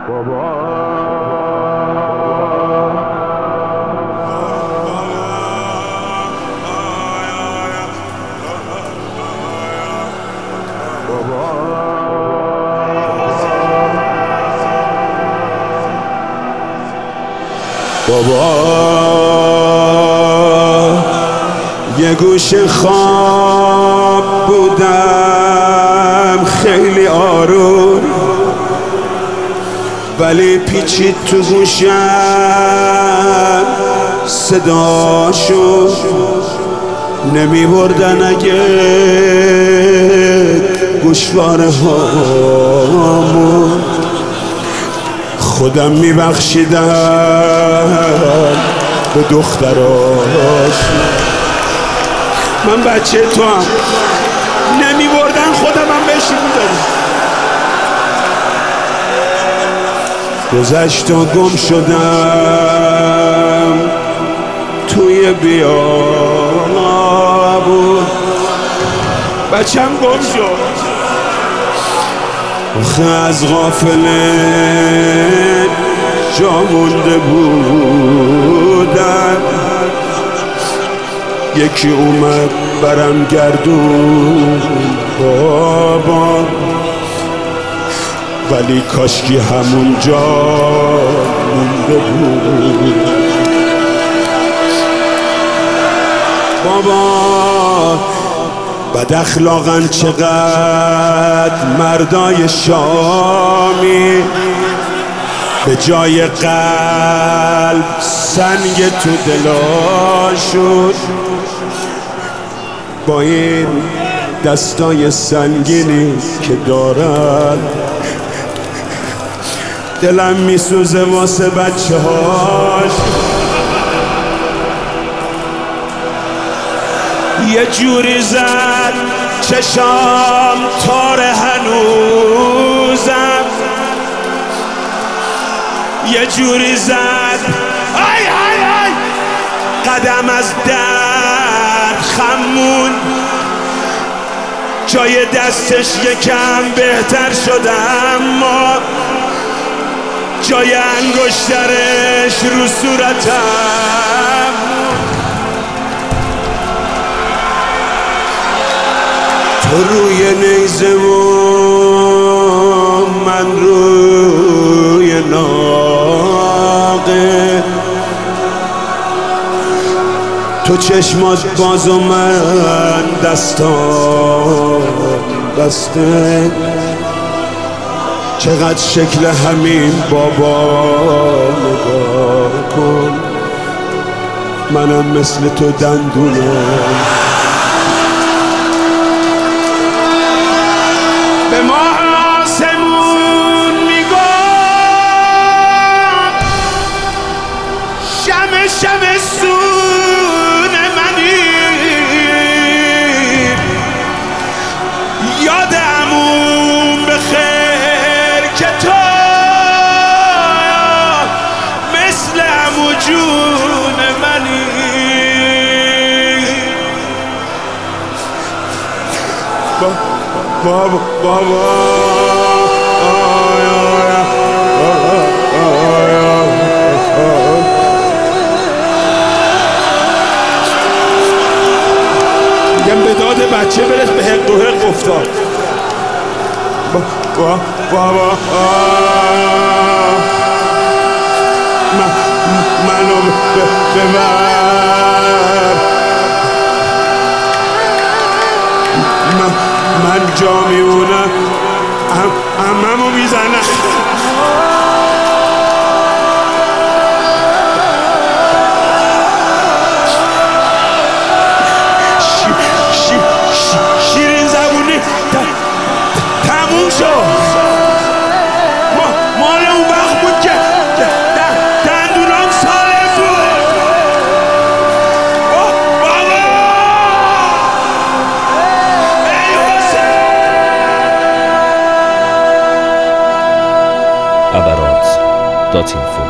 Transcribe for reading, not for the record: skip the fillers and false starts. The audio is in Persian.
بابا یه گوشه خواب بودم خیلی آروم، ولی پیچید تو گوشم صداشو نمی بردن اگه گوشواره هامون خودم می بخشیدم به دختراش. من بچه تو هم نمی بردن خودم هم بهش میدادم. گذشت و گم شدم توی بیابون، بچم گم شد آخه از غافله جا مونده بودم. یکی اومد برم گردون بابا، ولی کاشکی همون جا مونده بود. بابا بد اخلاقن چقدر مردای شامی، به جای قلب سنگ تو دلاشون، با این دستای سنگینی که دارن دلم میسوزه واسه بچه هاش. یه جوری زد چشام تار هنوزم، یه جوری زد آی آی آی قدم از درد خمون، جای دستش یکم بهتر شد اما جای انگشترش رو صورتم. تو روی نیزه و من روی ناقه، تو چشمات باز و من دستام بسته. چقدر شکل همین بابا نگاه کن، منم مثل تو دندونم. به ماه آسمون میگم شمع سون منی، یاد عموم بخیر که تو مثل عمو جون منی. بابا میگم به داد بچه برس به حق و حق افتاد. بابا منو ببر، من جا میمونم عممو میزنم. شیرین زبونی تموم شد. مال اون وقت بود که دندونام سالم بود. بابا ای حسین. aberrant.info